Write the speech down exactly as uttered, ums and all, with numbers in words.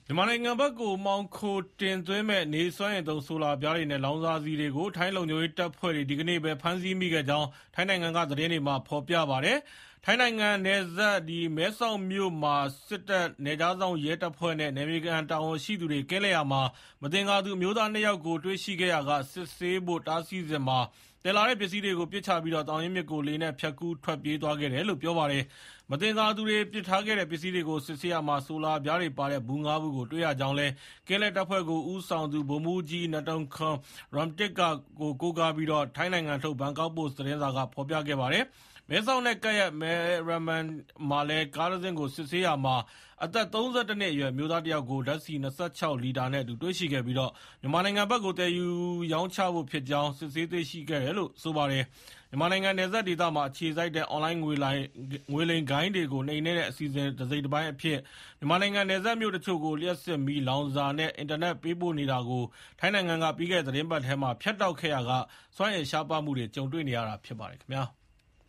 မြန်မာနိုင်ငံဘက်ကိုမှောင်ခိုတင်သွင်းမဲ့နေစွမ်းအင်သုံးဆိုလာပြားတွေနဲ့လောင်စာဆီတွေကိုထိုင်းလုံခြုံရေးတပ်ဖွဲ့တွေဒီကနေ့ပဲဖမ်းဆီးမိခဲ့ကြောင်းထိုင်းနိုင်ငံကသတင်းတွေမှာဖော်ပြပါတယ်။ထိုင်းနိုင်ငံနယ်စပ်မဲဆောက်မြို့မှာစစ်တပ်နယ်ခြားစောင့်ရဲတပ်ဖွဲ့နဲ့နယ်မြေခံတာဝန်ရှိသူတွေကင်းလှည့်ရာမှာမသင်္ကာသူအမျိုးသားနှစ်ယောက်ကိုတွေ့ရှိခဲ့ရာကစစ်ဆေးဖို့တားဆီးစဉ်မှာတယ်လာတဲ့ပစ္စည်းတွေကိုပစ်ချပြီးတော့တောင်ရင်မြစ်ကိုလေနဲ့ဖြတ်ကူးထွက်ပြေးသွားခဲ့တယ်လို့ပြောပါတယ်။မသင်္ကာသူတွေပစ်ထားခဲ့တဲ့ပစ္စည်းတွေကိုစစ်ဆေးရမှာဆိုလာပြားတွေပါတဲ့ဘူးငါးဘူးကိုတွေ့ရကြောင်းလဲကင်းလဲတပ်ဖွဲ့ကိုဦးဆောင်သူဗိုလ်မှူးကြီးနတုံခွန်ရမ်တစ်ကကိုကိုကားပြီးတော့ထိုင်းနိုင်ငံထုတ်ဘန်ကောက်ပို့စ်သတင်းစာကဖော်ပြခဲ့ပါတယ်။မဲဆောက်နဲ့ကပ်ရက်မဲရမန်မှာလဲကားတစ်စင်းကိုစစ်ဆေးရမှာအသက်သုံးဆယ့်တစ်နှစ်အရွယ်မျိုးသားတယောက်ကိုဓာတ်ဆီ၂၆လီတာနဲ့အတူတွေ့ရှိခဲ့ပြီးတော့မြန်မာနိုင်ငံဘက်ကိုတည်ယူရောင်းချဖို့ဖြစ်ကြောင်းစစ်ဆေးသိရှိခဲ့တယ်လို့ဆိုပါတယ်။မြန်မာနိုင်ငံနယ်စပ်ဒေသမှာအခြေစိုက်တဲ့အွန်လိုင်းငွေလိုင်းငွေလိမ်ဂိုင်းတွေကိုနှိမ်နင်းတဲ့အစီအစဉ်တစ်စိတ်တစ်ပိုင်းအဖြစ်မြန်မာနိုင်ငံနယ်စပ်မြို့တချို့ကိုလျှပ်စစ်မီးလောင်စာနဲ့အင်တာနက်ပေးပို့နေတာကိုထိုင်းနိုင်ငံကပြီးခဲ့တဲ့သတင်းပတ်ထဲမှာဖျက်တောက်ခဲ့ရကစွမ်းအင်ရှားပါမှုတွေကြုံတွေ့နေရတာဖြစ်ပါတယ်ခင်ဗျာ။